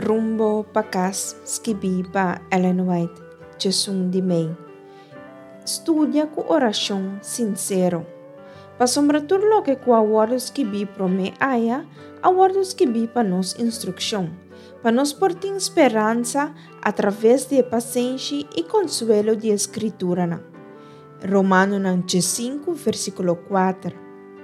Rumbo pa cas skibi pa Ellen White, Jesus de mei. Studia com oração sincero. Pa sombratur lo que com a wordos que bi pro me aya, a wordos que bi pa nos instrução, pa nos portar esperança através de paciência e consuelo de escritura na. Romano 5, versículo 4.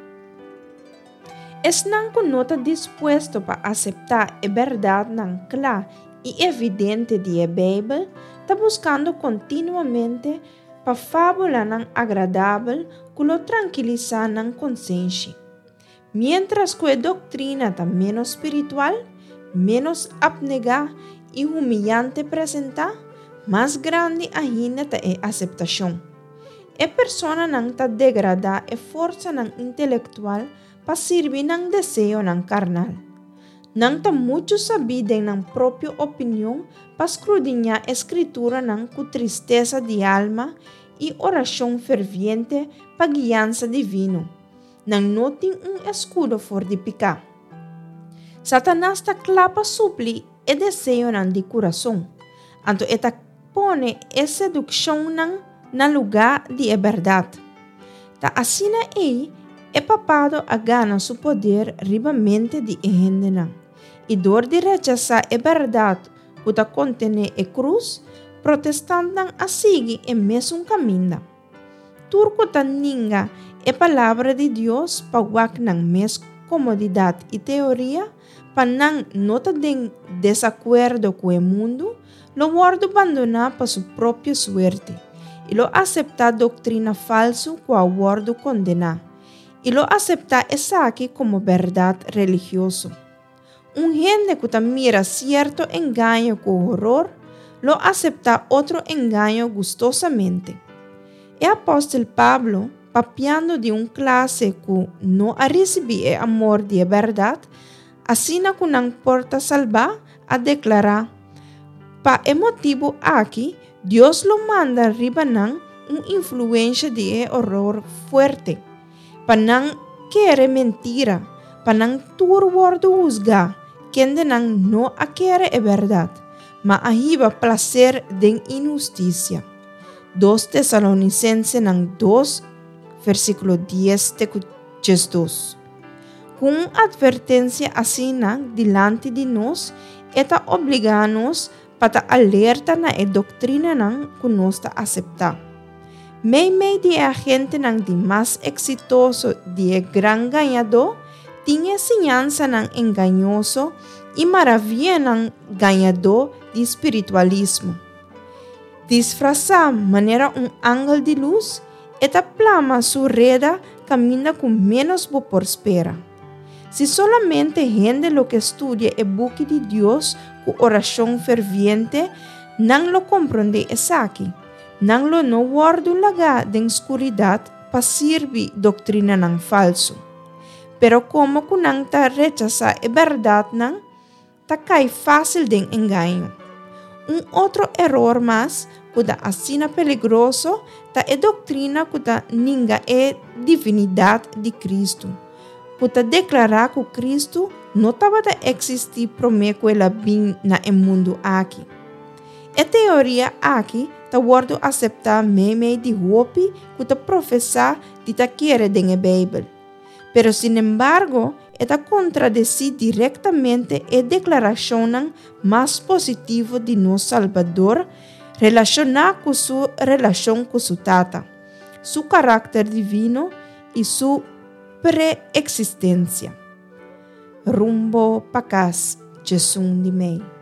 Es não que nota disposto para aceitar a verdade não clara e evidente de a Bíblia, está buscando continuamente para fábula não agradável que lo tranquilizar na consciência. Mientras que a doutrina está menos espiritual, menos abnegada e humilhante apresentar, mais grande ainda está a aceitação. A pessoa não está degradada e força não intelectual para servir ng desejo ng carnal. Nang ta muito sabida ng própria opinião para escudriñar a escritura ng com tristeza de alma e oração ferviente para guiança divino. Nang noting escudo fortificar. Satanás ta clapa supli e desejo ng di coração. Anto eta pone e sedução na lugar de a verdade. Ta asina é papado a gana su poder ribamente de gente não. E dor de rechazar a verdade que ta contene a cruz, protestante não a seguir e mesmo caminho. Turco ta ninga a palavra de Deus pa wak ng mes comodidade e teoria, pa não nota de desacuerdo com o mundo, lo guardo abandonar pa su própria suerte, e lo aceitar doutrina falso com a guardo condenar. E lo acepta esa aqui como verdade religioso. Gente que mira cierto engaño com horror, lo acepta outro engaño gustosamente. E apóstolo Pablo, papiando de classe que não a recebi o amor de verdade, assim que não porta salvar, a declarar, pa motivo aqui, Deus lo manda arriba influência de horror fuerte. Pa não querer mentira, pa não tur wordo juzgar, quem de não a querer é verdade, mas ahiba placer de injustiça. 2 Tessalonicenses 2, versículo 10 te Jesus. Com advertência assim dilante de nós, eta obriga-nos para alerta na doutrina que nós aceitar. Meio de a gente de mais exitoso de gran ganhador tinha ensinança enganoso e maravilha ganhador de espiritualismo. Disfrazar maneira ângulo de luz, eta plama surreda caminha com menos prospera. Se solamente gente lo que estudia o book de Deus com oração ferviente, não lo compreende essa aqui. Nang lo no guardo laga de escuridade para servir doutrina ng falso. Pero como kunang ta rechaza a verdade ta cai fácil de engaño. Outro error mais, kuda asina peligroso, ta é doutrina kuda ninga é divinidade de Cristo. Kuda declarar que Cristo não estava a existir promeco ela bem na mundo aqui. A teoria aqui ta guardo aceitar meme de hopi que ta professar de ta querer de a Bíblia. Pero sin embargo, eta contradice diretamente a declaração mais positiva de nosso Salvador relacionada com sua relação com seu tata, seu caráter divino e sua pré-existência. Rumbo pa cas, Jesus de mei.